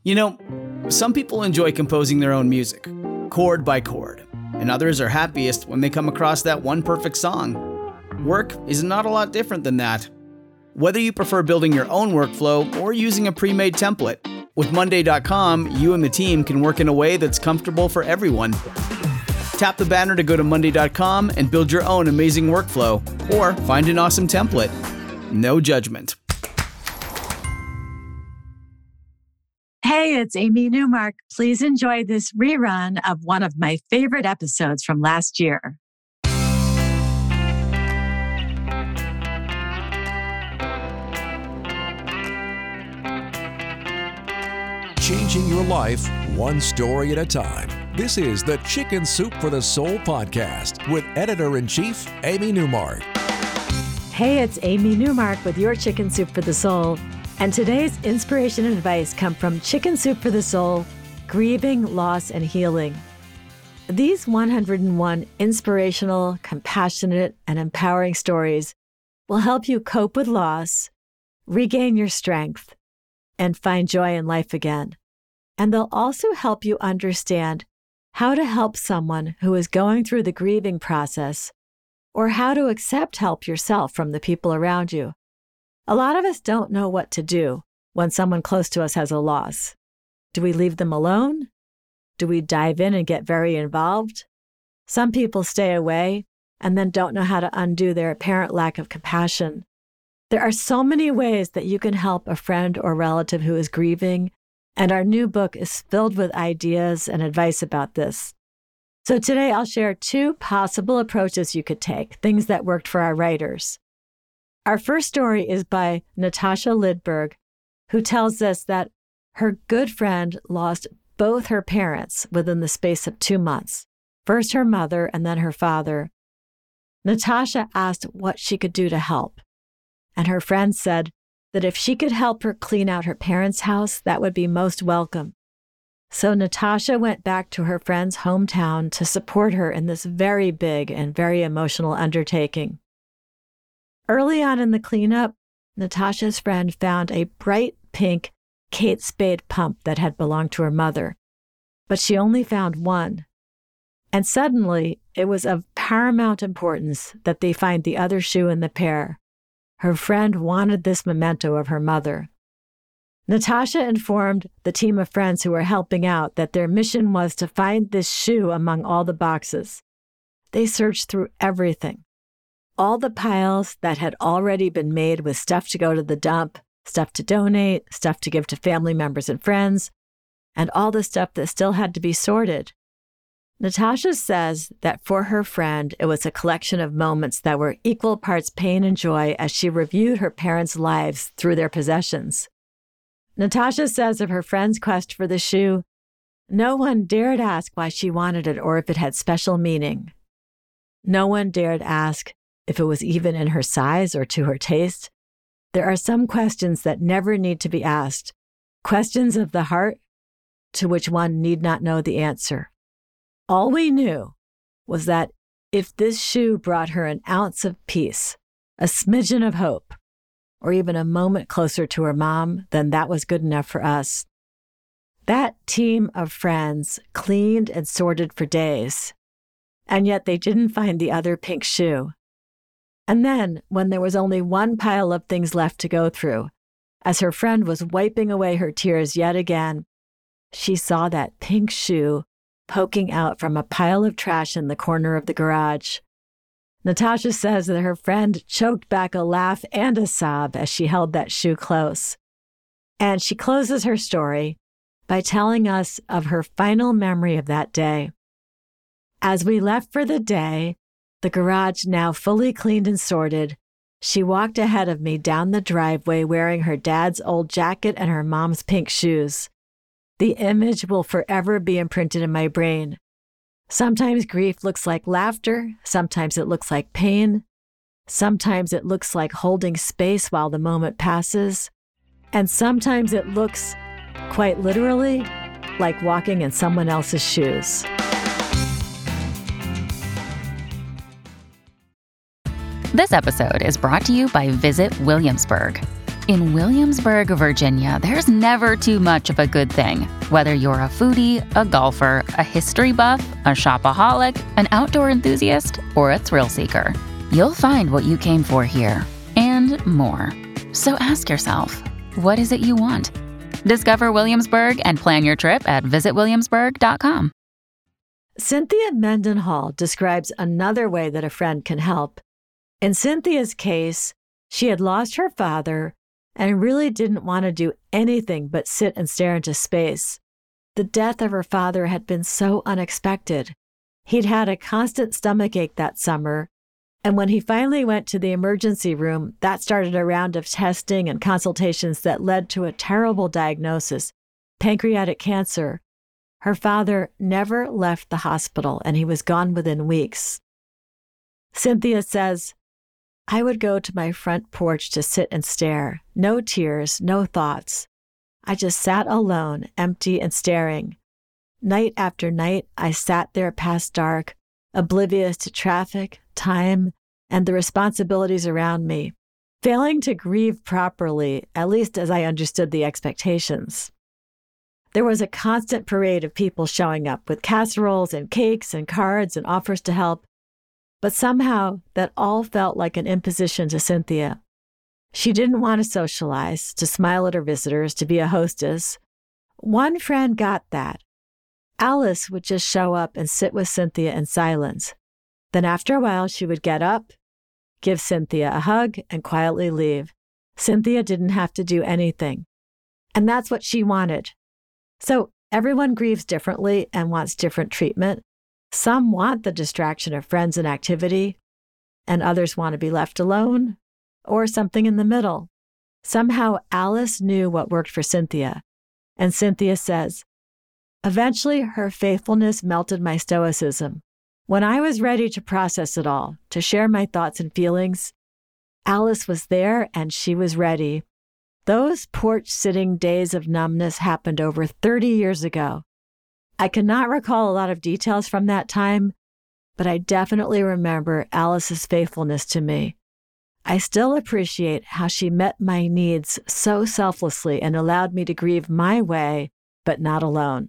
You know, some people enjoy composing their own music, chord by chord, and others are happiest when they come across that one perfect song. Work is not a lot different than that. Whether you prefer building your own workflow or using a pre-made template, with Monday.com, you and the team can work in a way that's comfortable for everyone. Tap the banner to go to Monday.com and build your own amazing workflow, or find an awesome template. No judgment. Hey, it's Amy Newmark. Please enjoy this rerun of one of my favorite episodes from last year. Changing your life one story at a time. This is the Chicken Soup for the Soul podcast with Editor-in-Chief Amy Newmark. Hey, it's Amy Newmark with your Chicken Soup for the Soul. And today's inspiration and advice come from Chicken Soup for the Soul, Grieving, Loss, and Healing. These 101 inspirational, compassionate, and empowering stories will help you cope with loss, regain your strength, and find joy in life again. And they'll also help you understand how to help someone who is going through the grieving process, or how to accept help yourself from the people around you. A lot of us don't know what to do when someone close to us has a loss. Do we leave them alone? Do we dive in and get very involved? Some people stay away and then don't know how to undo their apparent lack of compassion. There are so many ways that you can help a friend or relative who is grieving, and our new book is filled with ideas and advice about this. So today I'll share 2 possible approaches you could take, things that worked for our writers. Our first story is by Natasha Lidberg, who tells us that her good friend lost both her parents within the space of 2 months, first her mother and then her father. Natasha asked what she could do to help, and her friend said that if she could help her clean out her parents' house, that would be most welcome. So Natasha went back to her friend's hometown to support her in this very big and very emotional undertaking. Early on in the cleanup, Natasha's friend found a bright pink Kate Spade pump that had belonged to her mother, but she only found one. And suddenly, it was of paramount importance that they find the other shoe in the pair. Her friend wanted this memento of her mother. Natasha informed the team of friends who were helping out that their mission was to find this shoe among all the boxes. They searched through everything. All the piles that had already been made with stuff to go to the dump, stuff to donate, stuff to give to family members and friends, and all the stuff that still had to be sorted. Natasha says that for her friend, it was a collection of moments that were equal parts pain and joy as she reviewed her parents' lives through their possessions. Natasha says of her friend's quest for the shoe, no one dared ask why she wanted it or if it had special meaning. No one dared ask if it was even in her size or to her taste. There are some questions that never need to be asked, questions of the heart to which one need not know the answer. All we knew was that if this shoe brought her an ounce of peace, a smidgen of hope, or even a moment closer to her mom, then that was good enough for us. That team of friends cleaned and sorted for days, and yet they didn't find the other pink shoe. And then, when there was only one pile of things left to go through, as her friend was wiping away her tears yet again, she saw that pink shoe poking out from a pile of trash in the corner of the garage. Natasha says that her friend choked back a laugh and a sob as she held that shoe close. And she closes her story by telling us of her final memory of that day. As we left for the day, the garage now fully cleaned and sorted, she walked ahead of me down the driveway wearing her dad's old jacket and her mom's pink shoes. The image will forever be imprinted in my brain. Sometimes grief looks like laughter, sometimes it looks like pain, sometimes it looks like holding space while the moment passes, and sometimes it looks, quite literally, like walking in someone else's shoes. This episode is brought to you by Visit Williamsburg. In Williamsburg, Virginia, there's never too much of a good thing. Whether you're a foodie, a golfer, a history buff, a shopaholic, an outdoor enthusiast, or a thrill seeker, you'll find what you came for here and more. So ask yourself, what is it you want? Discover Williamsburg and plan your trip at visitwilliamsburg.com. Cynthia Mendenhall describes another way that a friend can help. In Cynthia's case, she had lost her father and really didn't want to do anything but sit and stare into space. The death of her father had been so unexpected. He'd had a constant stomachache that summer, and when he finally went to the emergency room, that started a round of testing and consultations that led to a terrible diagnosis, pancreatic cancer. Her father never left the hospital, and he was gone within weeks. Cynthia says, I would go to my front porch to sit and stare. No tears, no thoughts. I just sat alone, empty and staring. Night after night, I sat there past dark, oblivious to traffic, time, and the responsibilities around me, failing to grieve properly, at least as I understood the expectations. There was a constant parade of people showing up with casseroles and cakes and cards and offers to help, but somehow that all felt like an imposition to Cynthia. She didn't want to socialize, to smile at her visitors, to be a hostess. One friend got that. Alice would just show up and sit with Cynthia in silence. Then after a while, she would get up, give Cynthia a hug, and quietly leave. Cynthia didn't have to do anything. And that's what she wanted. So everyone grieves differently and wants different treatment. Some want the distraction of friends and activity, and others want to be left alone, or something in the middle. Somehow Alice knew what worked for Cynthia. And Cynthia says, eventually her faithfulness melted my stoicism. When I was ready to process it all, to share my thoughts and feelings, Alice was there and she was ready. Those porch-sitting days of numbness happened over 30 years ago. I cannot recall a lot of details from that time, but I definitely remember Alice's faithfulness to me. I still appreciate how she met my needs so selflessly and allowed me to grieve my way, but not alone.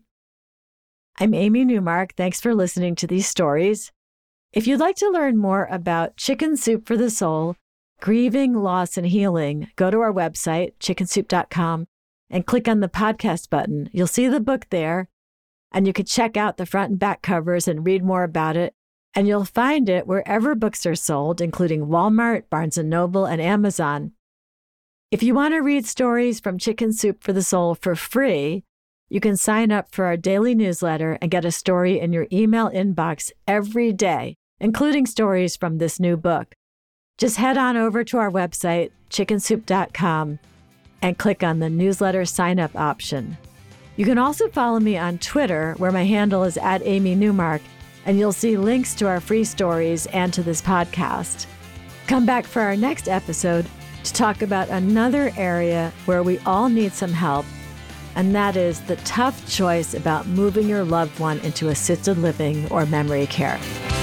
I'm Amy Newmark. Thanks for listening to these stories. If you'd like to learn more about Chicken Soup for the Soul, grieving, loss, and healing, go to our website, chickensoup.com, and click on the podcast button. You'll see the book there, and you can check out the front and back covers and read more about it. And you'll find it wherever books are sold, including Walmart, Barnes & Noble, and Amazon. If you want to read stories from Chicken Soup for the Soul for free, you can sign up for our daily newsletter and get a story in your email inbox every day, including stories from this new book. Just head on over to our website, chickensoup.com, and click on the newsletter sign-up option. You can also follow me on Twitter, where my handle is @AmyNewmark, and you'll see links to our free stories and to this podcast. Come back for our next episode to talk about another area where we all need some help, and that is the tough choice about moving your loved one into assisted living or memory care.